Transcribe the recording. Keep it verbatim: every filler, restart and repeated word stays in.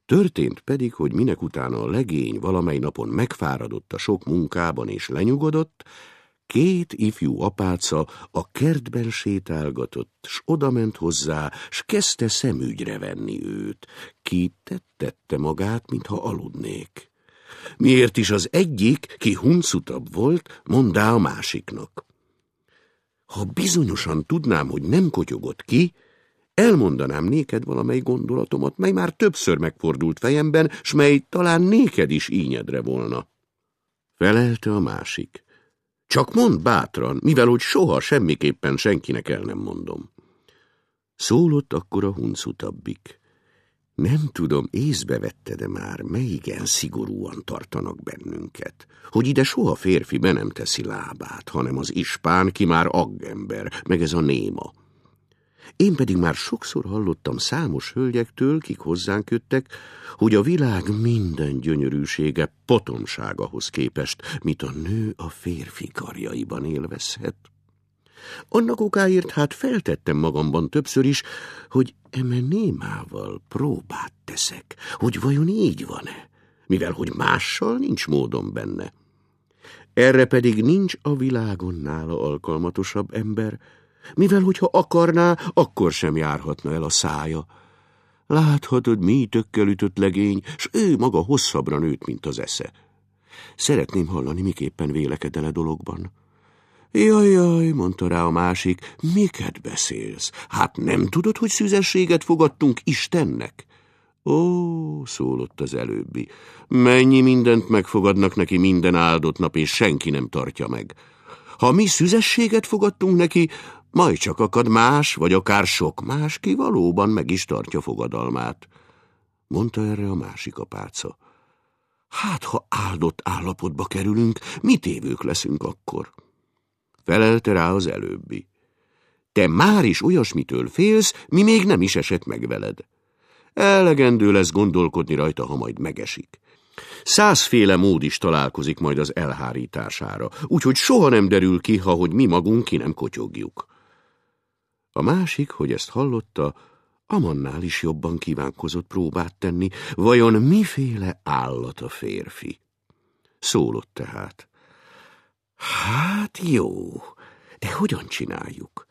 Történt pedig, hogy minekutána a legény valamely napon megfáradott a sok munkában és lenyugodott, két ifjú apáca a kertben sétálgatott, s odament hozzá, s kezdte szemügyre venni őt. Ki tettette magát, mintha aludnék. Miért is az egyik, ki huncutabb volt, monddá a másiknak. Ha bizonyosan tudnám, hogy nem kotyogott ki, elmondanám néked valamely gondolatomat, mely már többször megfordult fejemben, s mely talán néked is ínyedre volna. Felelte a másik. Csak mondd bátran, mivel hogy soha semmiképpen senkinek el nem mondom. Szólott akkor a huncutabbik. Nem tudom, észbe vetted-e már, melyigen szigorúan tartanak bennünket, hogy ide soha férfi be nem teszi lábát, hanem az ispán, ki már aggember, meg ez a néma. Én pedig már sokszor hallottam számos hölgyektől, kik hozzánk jöttek, hogy a világ minden gyönyörűsége potomságahoz képest, mit a nő a férfi karjaiban élvezhet. Annak okáért hát feltettem magamban többször is, hogy eme némával próbát teszek, hogy vajon így van-e, mivel hogy mással nincs módom benne. Erre pedig nincs a világon nála alkalmatosabb ember, mivel hogyha akarná, akkor sem járhatna el a szája. Láthatod, mi tökkel ütött legény, s ő maga hosszabbra nőtt, mint az esze. Szeretném hallani, miképpen vélekedel-e dologban. Jaj, jaj, mondta rá a másik, miket beszélsz? Hát nem tudod, hogy szüzességet fogadtunk Istennek? Ó, szólott az előbbi, mennyi mindent megfogadnak neki minden áldott nap, és senki nem tartja meg. Ha mi szüzességet fogadtunk neki, majd csak akad más, vagy akár sok más, ki valóban meg is tartja fogadalmát. Mondta erre a másik apáca. Hát, ha áldott állapotba kerülünk, mi tévők leszünk akkor? Felelte rá az előbbi. Te már is olyasmitől félsz, mi még nem is esett meg veled. Elegendő lesz gondolkodni rajta, ha majd megesik. Százféle mód is találkozik majd az elhárítására, úgyhogy soha nem derül ki, ha hogy mi magunk ki nem kotyogjuk. A másik, hogy ezt hallotta, amannál is jobban kívánkozott próbát tenni, vajon miféle állat a férfi. Szólott tehát. Hát jó, de hogyan csináljuk?